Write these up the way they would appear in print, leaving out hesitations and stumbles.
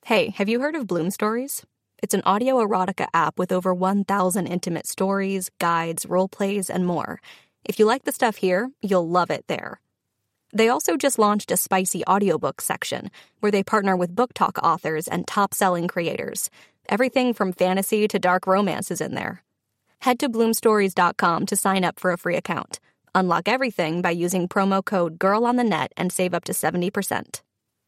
Hey, have you heard of Bloom Stories? It's an audio erotica app with over 1,000 intimate stories, guides, role plays, and more. If you like the stuff here, you'll love it there. They also just launched a spicy audiobook section where they partner with book talk authors and top-selling creators. Everything from fantasy to dark romance is in there. Head to bloomstories.com to sign up for a free account. Unlock everything by using promo code GIRLONTHENET and save up to 70%.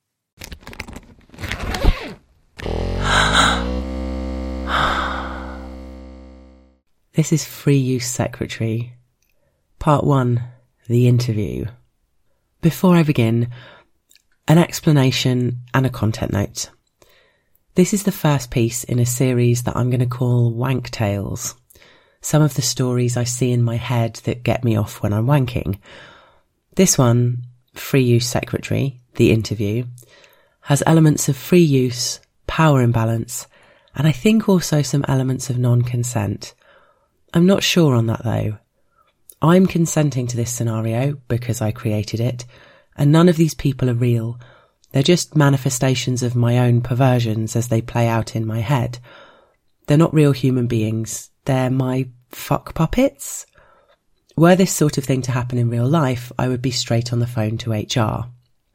This is Free Use Secretary, Part 1, The Interview. Before I begin, an explanation and a content note. This is the first piece in a series that I'm going to call Wank Tales. Some of the stories I see in my head that get me off when I'm wanking. This one, Free Use Secretary, The Interview, has elements of free use, power imbalance, and I think also some elements of non-consent. I'm not sure on that though. I'm consenting to this scenario because I created it, and none of these people are real. They're just manifestations of my own perversions as they play out in my head. They're not real human beings. They're my fuck puppets. Were this sort of thing to happen in real life, I would be straight on the phone to HR.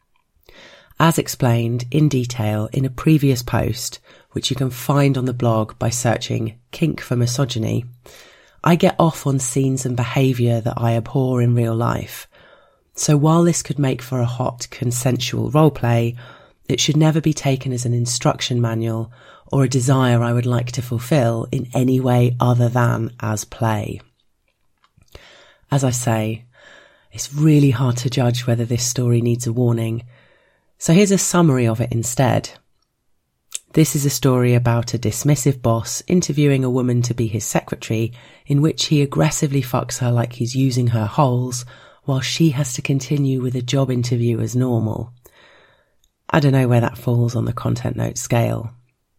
As explained in detail in a previous post, which you can find on the blog by searching Kink for Misogyny, I get off on scenes and behaviour that I abhor in real life. So while this could make for a hot, consensual roleplay, it should never be taken as an instruction manual or a desire I would like to fulfil in any way other than as play. As I say, it's really hard to judge whether this story needs a warning, so here's a summary of it instead. This is a story about a dismissive boss interviewing a woman to be his secretary, in which he aggressively fucks her like he's using her holes, while she has to continue with a job interview as normal. I don't know where that falls on the content note scale.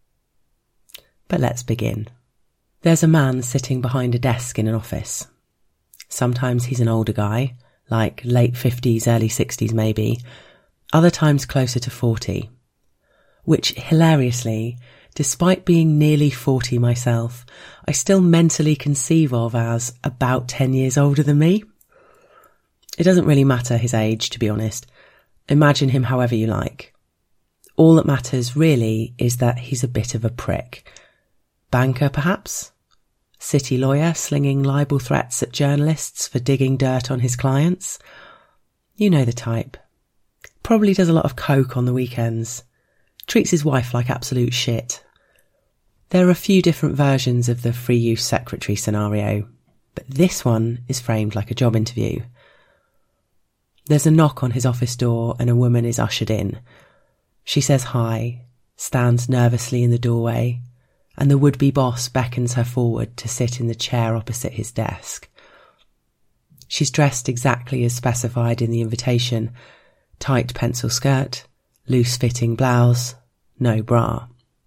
But let's begin. There's a man sitting behind a desk in an office. Sometimes he's an older guy, like late 50s, early 60s maybe, other times closer to 40. Which, hilariously, despite being nearly 40 myself, I still mentally conceive of as about 10 years older than me. It doesn't really matter his age, to be honest. Imagine him however you like. All that matters, really, is that he's a bit of a prick. Banker, perhaps? City lawyer slinging libel threats at journalists for digging dirt on his clients? You know the type. Probably does a lot of coke on the weekends. Treats his wife like absolute shit. There are a few different versions of the free use secretary scenario, but this one is framed like a job interview. There's a knock on his office door and a woman is ushered in. She says hi, stands nervously in the doorway, and the would-be boss beckons her forward to sit in the chair opposite his desk. She's dressed exactly as specified in the invitation: tight pencil skirt, loose-fitting blouse, no bra.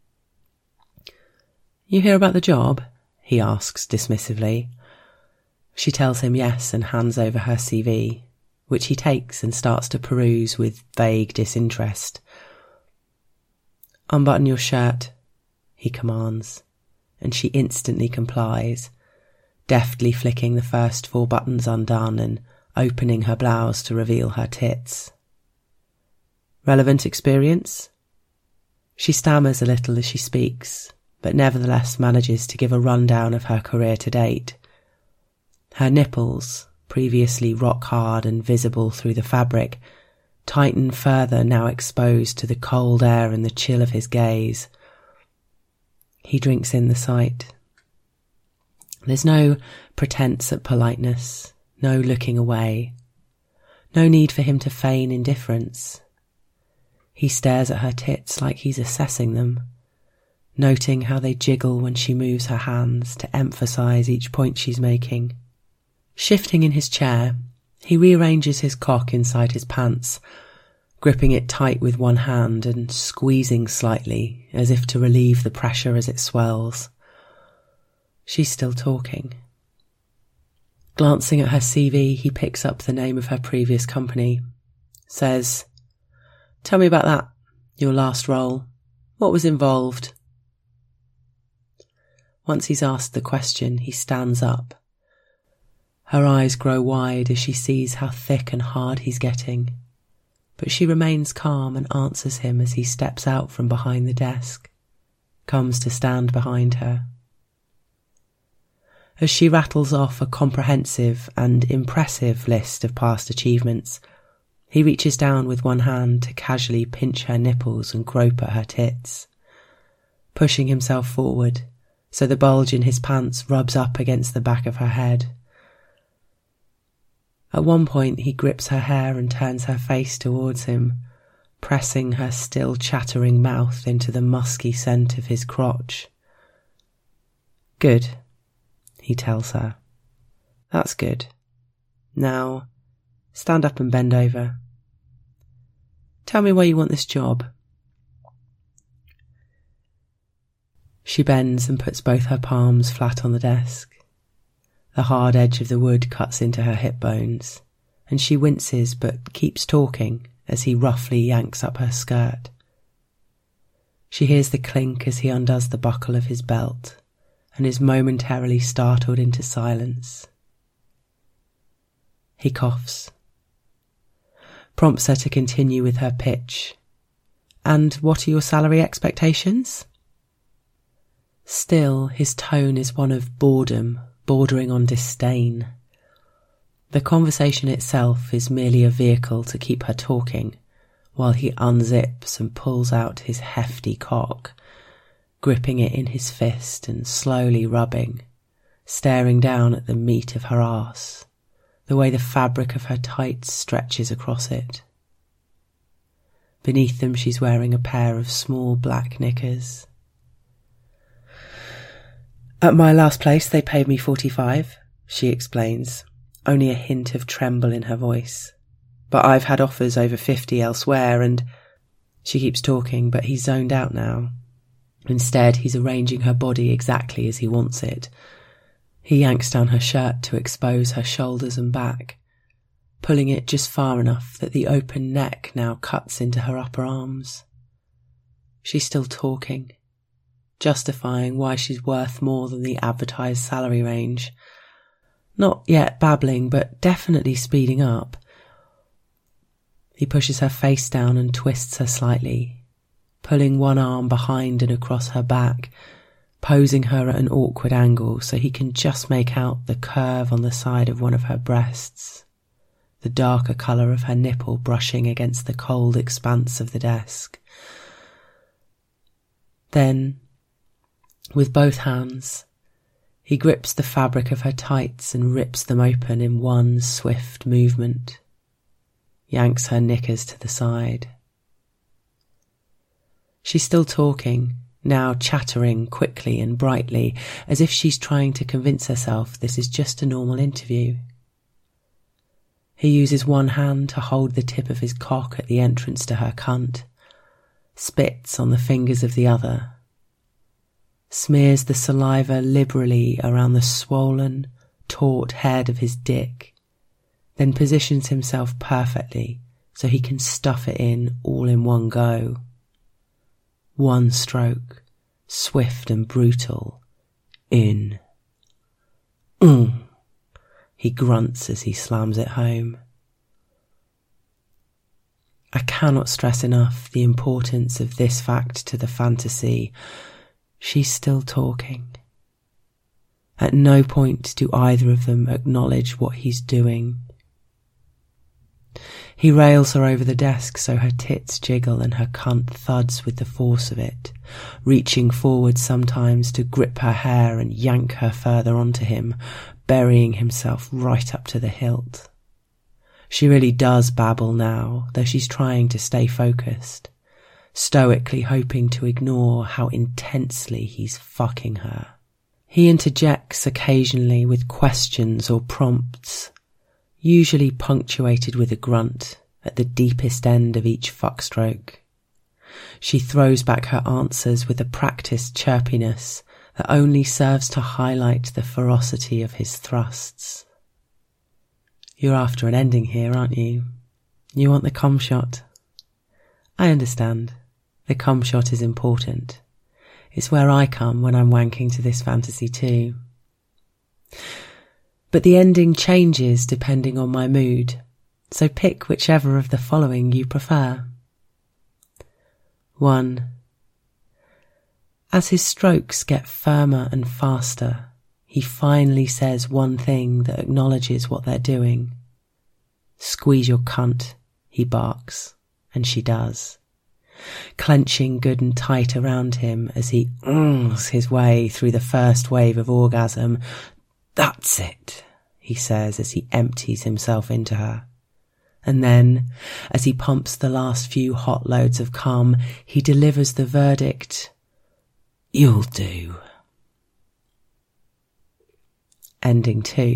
You hear about the job? He asks dismissively. She tells him yes and hands over her CV, which he takes and starts to peruse with vague disinterest. Unbutton your shirt, he commands, and she instantly complies, deftly flicking the first 4 buttons undone and opening her blouse to reveal her tits. Relevant experience? She stammers a little as she speaks, but nevertheless manages to give a rundown of her career to date. Her nipples, previously rock hard and visible through the fabric, tighten further now exposed to the cold air and the chill of his gaze. He drinks in the sight. There's no pretense at politeness, no looking away, no need for him to feign indifference. He stares at her tits like he's assessing them, noting how they jiggle when she moves her hands to emphasise each point she's making. Shifting in his chair, he rearranges his cock inside his pants, gripping it tight with one hand and squeezing slightly as if to relieve the pressure as it swells. She's still talking. Glancing at her CV, he picks up the name of her previous company, says, "Tell me about that, your last role. What was involved? Once he's asked the question, he stands up. Her eyes grow wide as she sees how thick and hard he's getting, but she remains calm and answers him as he steps out from behind the desk, comes to stand behind her. As she rattles off a comprehensive and impressive list of past achievements, he reaches down with one hand to casually pinch her nipples and grope at her tits, pushing himself forward so the bulge in his pants rubs up against the back of her head. At one point he grips her hair and turns her face towards him, pressing her still chattering mouth into the musky scent of his crotch. "Good," he tells her. "That's good. Now, stand up and bend over. Tell me why you want this job." She bends and puts both her palms flat on the desk. The hard edge of the wood cuts into her hip bones, and she winces but keeps talking as he roughly yanks up her skirt. She hears the clink as he undoes the buckle of his belt and is momentarily startled into silence. He coughs, prompts her to continue with her pitch. "And what are your salary expectations?" Still, his tone is one of boredom, bordering on disdain. The conversation itself is merely a vehicle to keep her talking, while he unzips and pulls out his hefty cock, gripping it in his fist and slowly rubbing, staring down at the meat of her arse, the way the fabric of her tights stretches across it. Beneath them she's wearing a pair of small black knickers. "At my last place they paid me 45, she explains, only a hint of tremble in her voice. "But I've had offers over 50 elsewhere and—" She keeps talking, but he's zoned out now. Instead, he's arranging her body exactly as he wants it. He yanks down her shirt to expose her shoulders and back, pulling it just far enough that the open neck now cuts into her upper arms. She's still talking, justifying why she's worth more than the advertised salary range. Not yet babbling, but definitely speeding up. He pushes her face down and twists her slightly, pulling one arm behind and across her back, posing her at an awkward angle so he can just make out the curve on the side of one of her breasts, the darker colour of her nipple brushing against the cold expanse of the desk. Then, with both hands, he grips the fabric of her tights and rips them open in one swift movement, yanks her knickers to the side. She's still talking, now chattering quickly and brightly, as if she's trying to convince herself this is just a normal interview. He uses one hand to hold the tip of his cock at the entrance to her cunt, spits on the fingers of the other, smears the saliva liberally around the swollen, taut head of his dick, then positions himself perfectly so he can stuff it in all in one go. One stroke, swift and brutal, in. He grunts as he slams it home. I cannot stress enough the importance of this fact to the fantasy. She's still talking. At no point do either of them acknowledge what he's doing. He rails her over the desk so her tits jiggle and her cunt thuds with the force of it, reaching forward sometimes to grip her hair and yank her further onto him, burying himself right up to the hilt. She really does babble now, though she's trying to stay focused, stoically hoping to ignore how intensely he's fucking her. He interjects occasionally with questions or prompts, usually punctuated with a grunt at the deepest end of each fuckstroke. She throws back her answers with a practiced chirpiness that only serves to highlight the ferocity of his thrusts. You're after an ending here, aren't you? You want the cum shot? I understand. the cum shot is important. It's where I come when I'm wanking to this fantasy too. But the ending changes depending on my mood, so pick whichever of the following you prefer. 1. As his strokes get firmer and faster, he finally says one thing that acknowledges what they're doing. Squeeze your cunt, he barks, and she does, clenching good and tight around him as he his way through the first wave of orgasm. That's it, he says as he empties himself into her. And then, as he pumps the last few hot loads of cum, he delivers the verdict, "You'll do." Ending 2.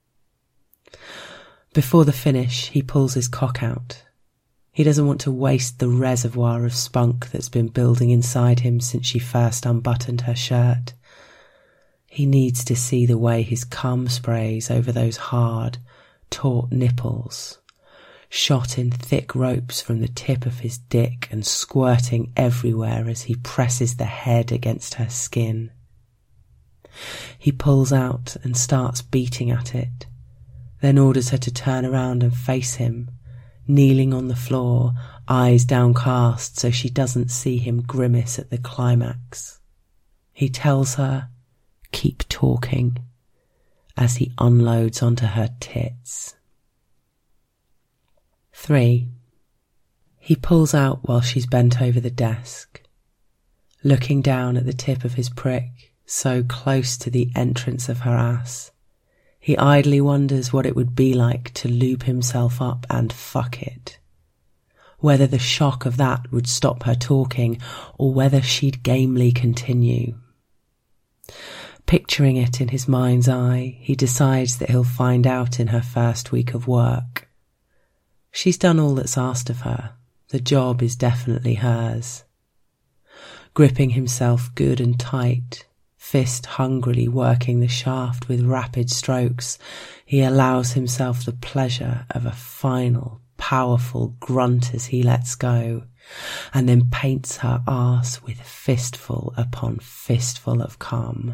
Before the finish, he pulls his cock out. He doesn't want to waste the reservoir of spunk that's been building inside him since she first unbuttoned her shirt. He needs to see the way his cum sprays over those hard, taut nipples, shot in thick ropes from the tip of his dick and squirting everywhere as he presses the head against her skin. He pulls out and starts beating at it, then orders her to turn around and face him, kneeling on the floor, eyes downcast so she doesn't see him grimace at the climax. He tells her, "Keep talking," as he unloads onto her tits. 3. He pulls out while she's bent over the desk, looking down at the tip of his prick, so close to the entrance of her ass. He idly wonders what it would be like to lube himself up and fuck it. Whether the shock of that would stop her talking, or whether she'd gamely continue. Picturing it in his mind's eye, he decides that he'll find out in her first week of work. She's done all that's asked of her. The job is definitely hers. Gripping himself good and tight, fist hungrily working the shaft with rapid strokes, he allows himself the pleasure of a final, powerful grunt as he lets go, and then paints her arse with fistful upon fistful of cum.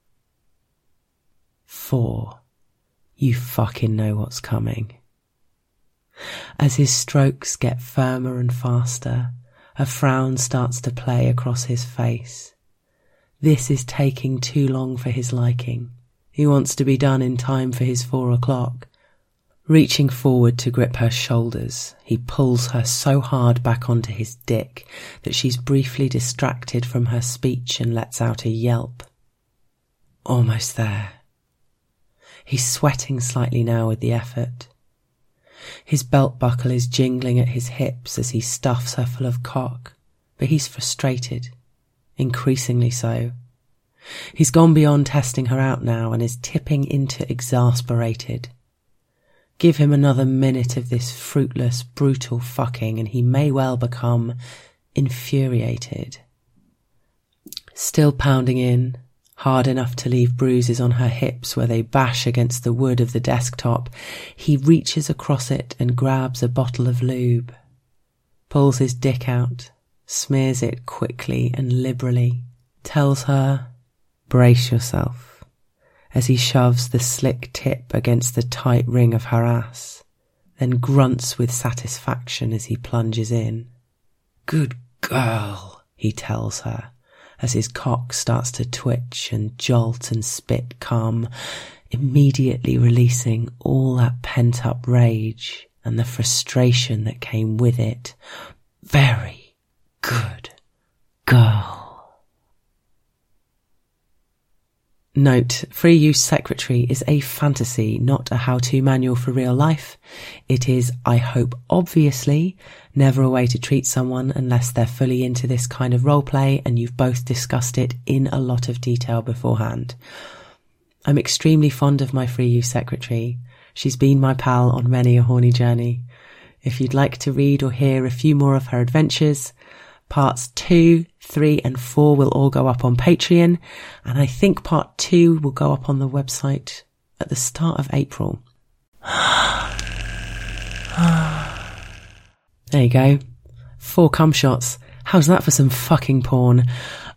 4. You fucking know what's coming. As his strokes get firmer and faster, a frown starts to play across his face. This is taking too long for his liking. He wants to be done in time for his 4 o'clock. Reaching forward to grip her shoulders, he pulls her so hard back onto his dick that she's briefly distracted from her speech and lets out a yelp. Almost there. He's sweating slightly now with the effort. His belt buckle is jingling at his hips as he stuffs her full of cock, but he's frustrated. Increasingly so. He's gone beyond testing her out now and is tipping into exasperated. Give him another minute of this fruitless, brutal fucking and he may well become infuriated. Still pounding in, hard enough to leave bruises on her hips where they bash against the wood of the desktop, he reaches across it and grabs a bottle of lube, pulls his dick out, smears it quickly and liberally, tells her, "Brace yourself," as he shoves the slick tip against the tight ring of her ass, then grunts with satisfaction as he plunges in. "Good girl," he tells her, as his cock starts to twitch and jolt and spit cum, immediately releasing all that pent-up rage and the frustration that came with it. "Very good girl." Note, Free Use Secretary is a fantasy, not a how-to manual for real life. It is, I hope obviously, never a way to treat someone unless they're fully into this kind of roleplay and you've both discussed it in a lot of detail beforehand. I'm extremely fond of my Free Use Secretary. She's been my pal on many a horny journey. If you'd like to read or hear a few more of her adventures, Parts 2, 3 and 4 will all go up on Patreon, and I think part 2 will go up on the website at the start of April. There you go. 4 cum shots. How's that for some fucking porn?